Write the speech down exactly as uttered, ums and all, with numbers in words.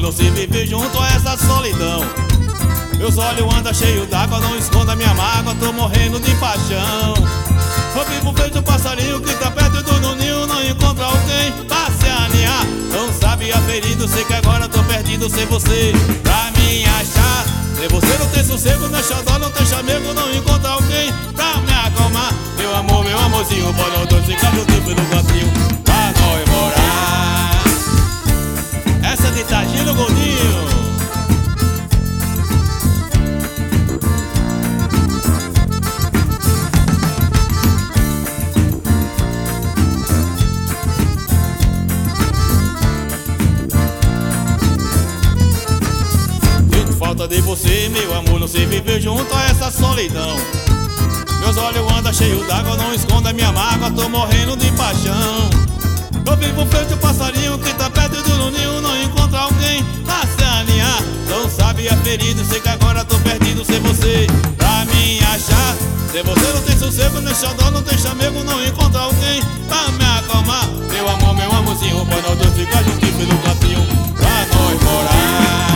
não sei viver junto a essa solidão. Meus olhos andam cheios d'água, não esconda minha mágoa, tô morrendo de paixão. Eu vivo feito um passarinho que tá perto do ninho, não encontra alguém pra se aninhar. Não sabe a ferido, sei que agora tô perdido sem você pra me achar. Sem você não tem sossego, não é xodó, não tem chamego, não encontra alguém pra me acalmar. Meu amor, meu amorzinho, bora os dois ficar juntos pelo cantinho pra nós morar. Essa é de Tagino Gordinho. Falta de você, meu amor, não sei viver junto a essa solidão. Meus olhos andam cheios d'água, não esconda minha mágoa, tô morrendo de paixão. Eu vivo feito um passarinho que tá perto do ninho, não encontra alguém pra se aninhar. Não sabe a ferida, sei que agora tô perdido sem você pra me achar. Sem você não tem sossego, nem xodó, não tem chamego, não encontra alguém pra me acalmar. Meu amor, meu amorzinho, pra nós dois ficar juntos pelo cantinho pra nós morar.